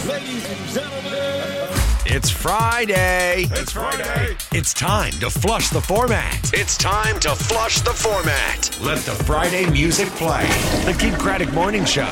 Ladies and gentlemen, It's Friday. it's Friday. It's time to flush the format. It's time to flush the format. Let the Friday music play. The Kid Craddock Morning Show.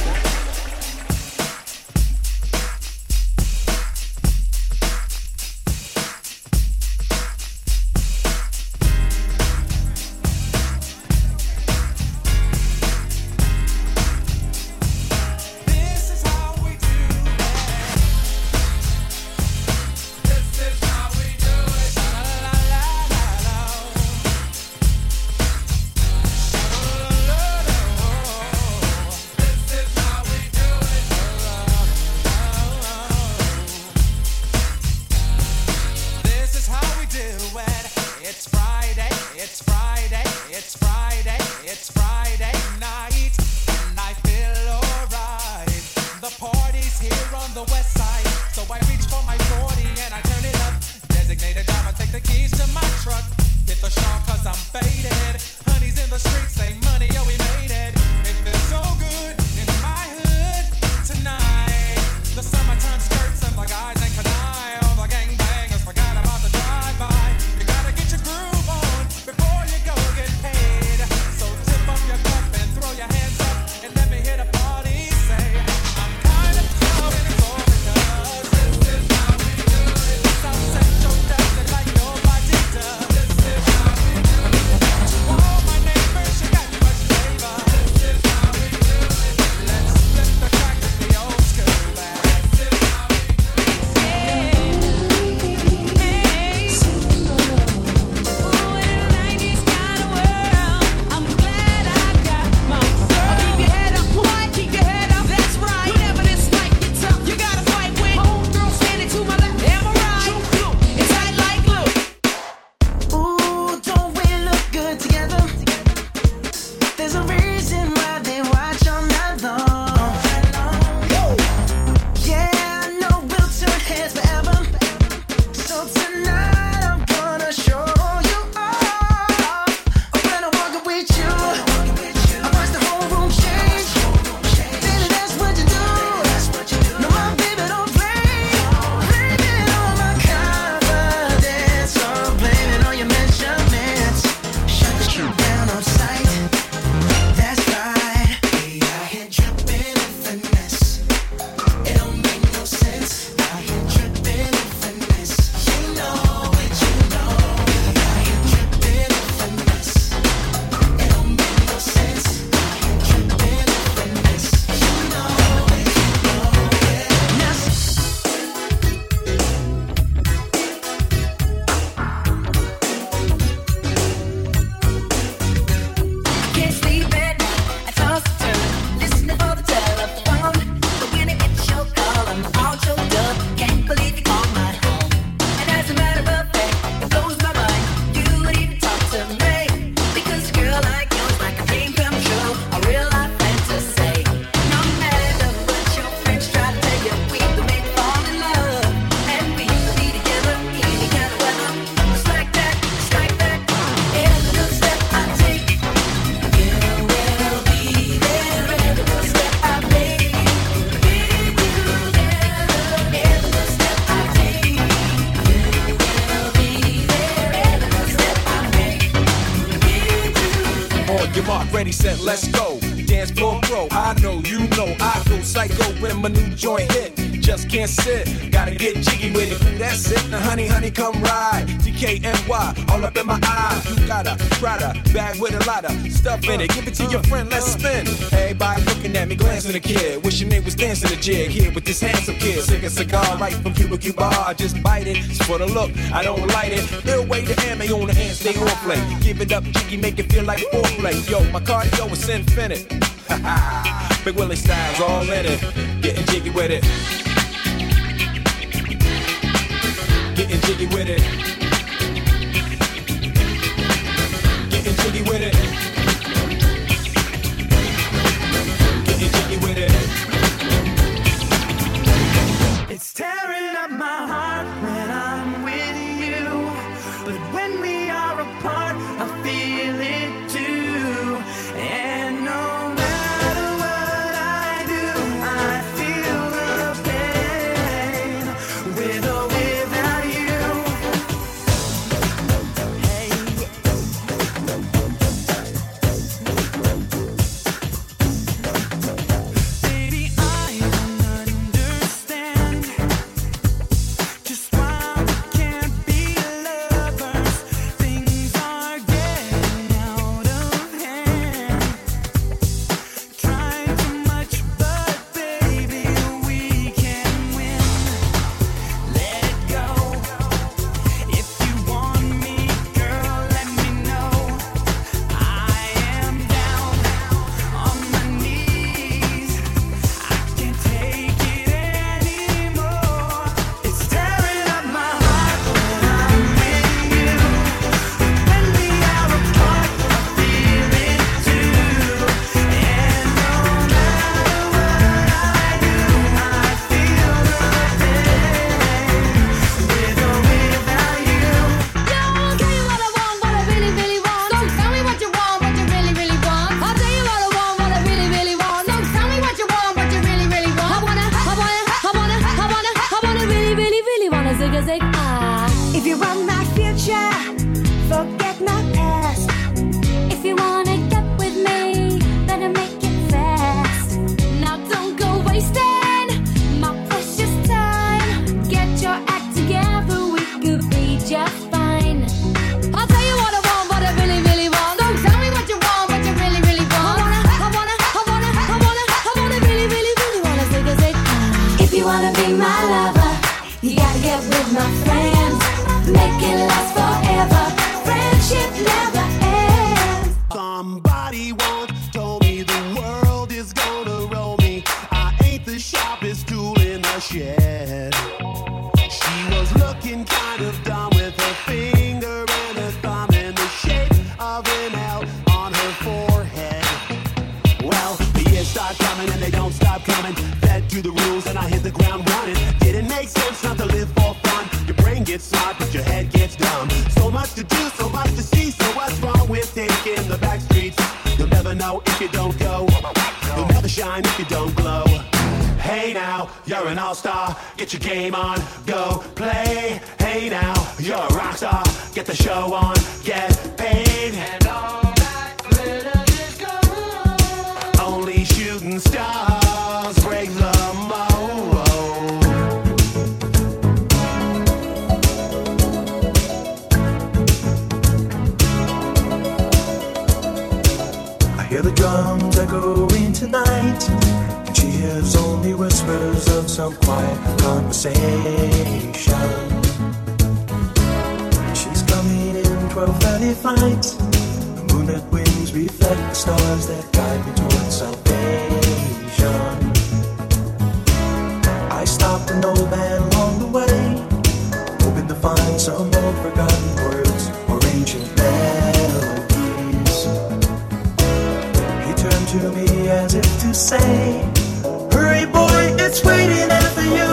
Ready, set, let's go. Dance floor pro. I know, you know, I go psycho when my new joint hit. Just can't sit, gotta get jiggy with it. Ooh, that's it. Now, honey, honey, come ride. DKNY, all up in my eye. You got a Prada bag with a lot of stuff in it. Give it to your friend, let's spin. Everybody looking at me, glancing at the kid. Wishing they was dancing a jig here with this handsome kid. Sick a cigar right from Cuba Cuba. I just bite it. It's for the look, I don't light it. Ill way to ammo on the hand, stay on play. Give it up, jiggy, make it feel like foreplay. Yo, my cardio is infinite. Big Willie style's all in it. Getting jiggy with it. Getting jiggy with it. Getting jiggy with it. Getting jiggy with it. It's tearing up my heart when I'm with you, but when we are apart, I feel it too. And no matter what I do, I feel the pain. music. If you want my future, forget my past. If you wanna get with me, better make it fast. Now don't go wasting my precious time. Get your act together, we could be just fine. I'll tell you what I want, what I really, really want. Don't tell me what you want, what you really, really want. I wanna really, really, really wanna zig. If you wanna be my lover, you gotta get with my friends. Make it last forever. Friendship never ends. Somebody once told me the world is gonna roll me. I ain't the sharpest tool in the shed. She was looking kind of dumb with her finger and her thumb in the shape of an L on her forehead. Well, the years start coming and they don't stop coming. Fed to the rules and I hit the ground running. Didn't make sense not to live for fun. Your brain gets smart but your head gets dumb. So much to do, so much to see. So what's wrong with taking the back streets? You'll never know if you don't go. You'll never shine if you don't glow. Hey now, you're an all-star. Get your game on, go play. Hey now, you're a rock star. Get the show on, get paid. And all that glitters is gold. Only shooting stars break the mold. I hear the drums echoing tonight. She hears only whispers of some quiet conversation. She's coming in 12:30 flight. The moonlit wings reflect the stars that guide me towards salvation. I stopped an old man along the way, hoping to find some old forgotten words or ancient melodies. He turned to me as if to say, hurry boy, it's waiting after you.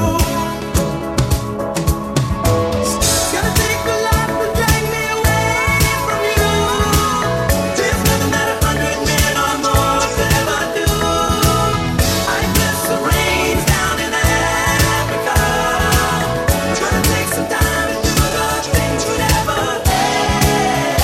It's gonna take a lot to drag me away from you. There's nothing that 100 men or more could ever do. I miss the rains down in Africa. It's gonna take some time to do the things we never had.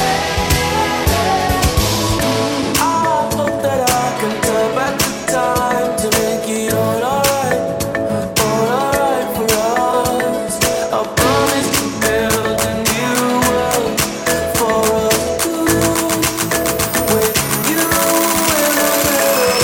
I hope that I can turn back the time to make it all alright for us. I promise to build a new world for us two, with you in the middle.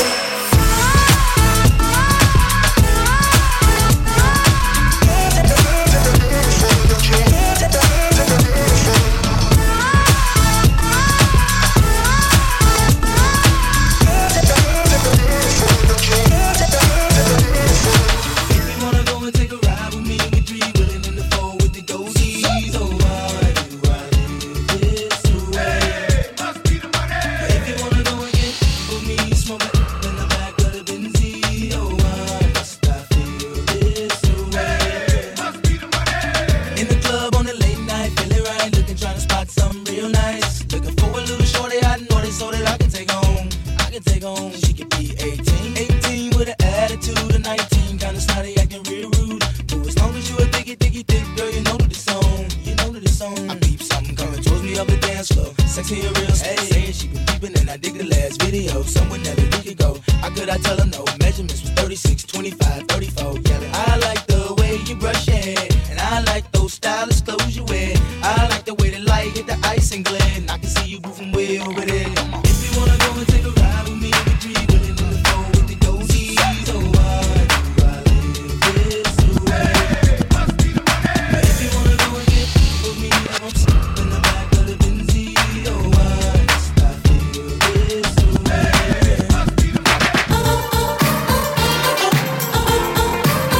If you wanna go and take a ride with me, we three willing in the four with the goatees. Oh, why do I live this way? Must be the money. If you wanna go and get with me, smoke it in the back of the Benzie. Oh, why must I feel this way? Must be the money. In the club on the late night, feeling right, looking, trying to spot something real nice. Looking for a little shorty I know they so that I can take home. She could be 18 with an attitude of 19, kinda snotty, acting real rude. But as long as you a thick girl, you know that it's on. I peep something coming towards me up the dance floor. Sexy and real, saying she been peeping and I dig the last video. Somewhere that we could go. How could I tell her no? Measurements was 36, 25, 34. Yelling, I like the way you brush your hair, and I like those stylish clothes you wear. I like the way the light hit the ice and glare, and I can see you moving way over there. If you wanna go and take a ride with me, we three willing in the four with the goatees. Oh, why do I live this way? Must be the money. If you wanna go and get with me, I'm sitting in the back of the Benzie. Oh, why must I feel this way? Must be the money.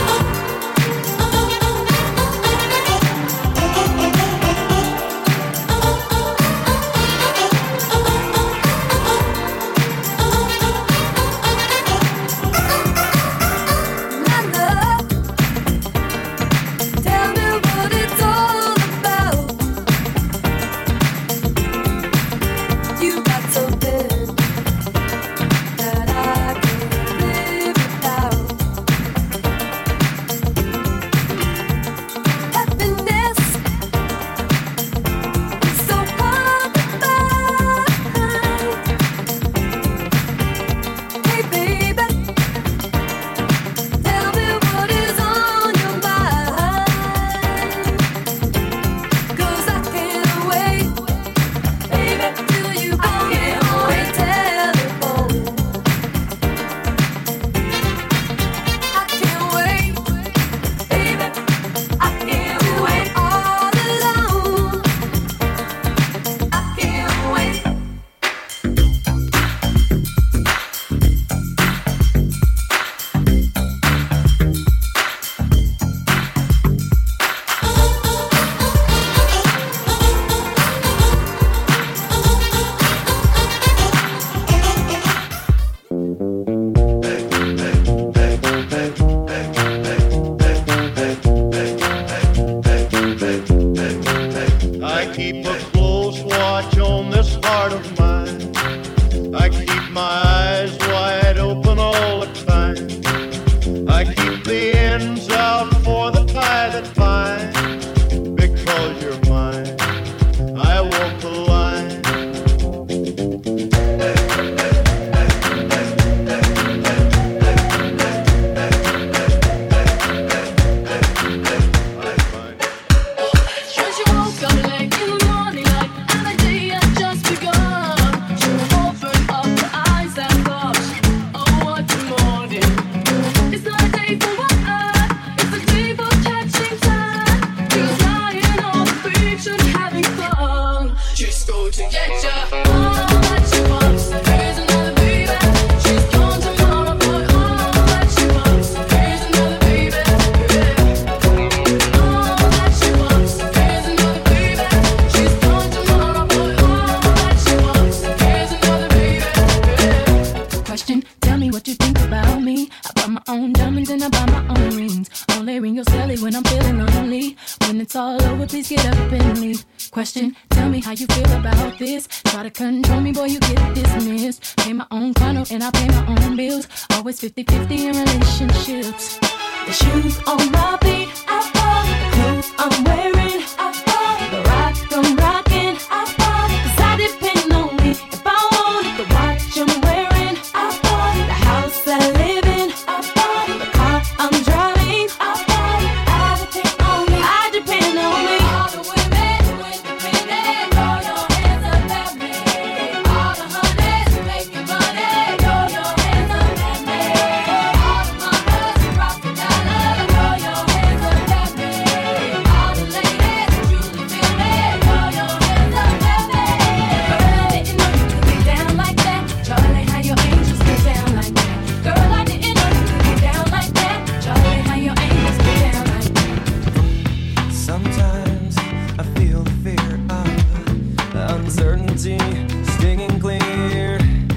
own diamonds and I buy my own rings. Only ring your celly when I'm feeling lonely. When it's all over, please get up and leave. Question, tell me how you feel about this. Try to control me, boy, you get dismissed. Pay my own condo and I pay my own bills. Always 50-50 in relationships. The shoes on my feet, I bought. The clothes I'm wearing, I bought. The rock I'm rocking, I bought. 'Cause I depend on me if I want it. The watch I'm wearing, I bought. The house I live in, I bought. The car I'm driving, I bought. I depend on me, I depend on me. All the women who independent, throw your hands up at me. All the honeys who making money, throw your hands up at me. All the mamas who rock the dollar, throw your hands up at me. All the ladies who truly feel me, throw your hands up at me. Girl, I didn't know you could get down like that. Charlie, how your angels get down like that. Girl, I didn't know you could get down like that. Charlie, how your angels get down like that. Sometimes I feel the fear of uncertainty stinging clear.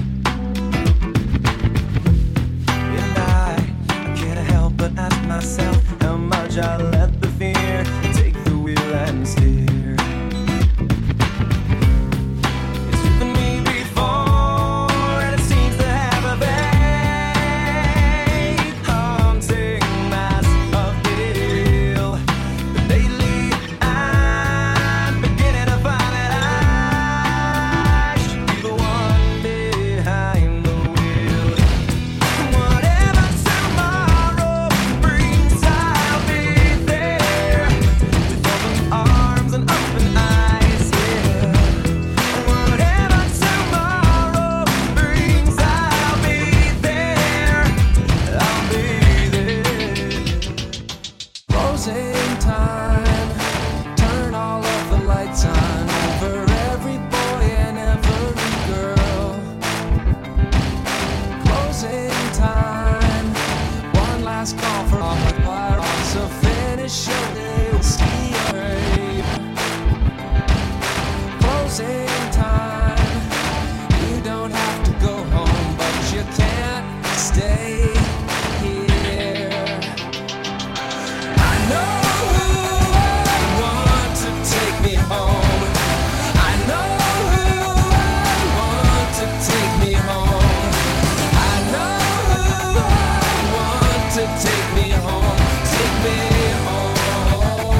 And I can't help but ask myself how much I let the fear take the wheel and steer. It's driven me before, and it seems to have a vague, haunting mass of appeal. But lately, I'm beginning to find that I should be the one behind the wheel. Whatever tomorrow brings, I'll be there with open arms and open eyes. Yeah. Whatever tomorrow brings, I'll be there. I'll be there. Closing time. Turn all of the lights on for every boy and every girl. Closing time. One last call for all the pirates. So finish your whiskey rape. Closing time. You don't have to go home, but you can't stay here. I know who I want to take me home. I know who I want to take me home. I know who I want to take me home. Take me home.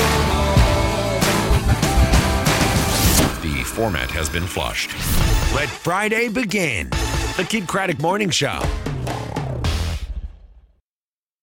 The format has been flushed. Let Friday begin. The Kid Craddock Morning Show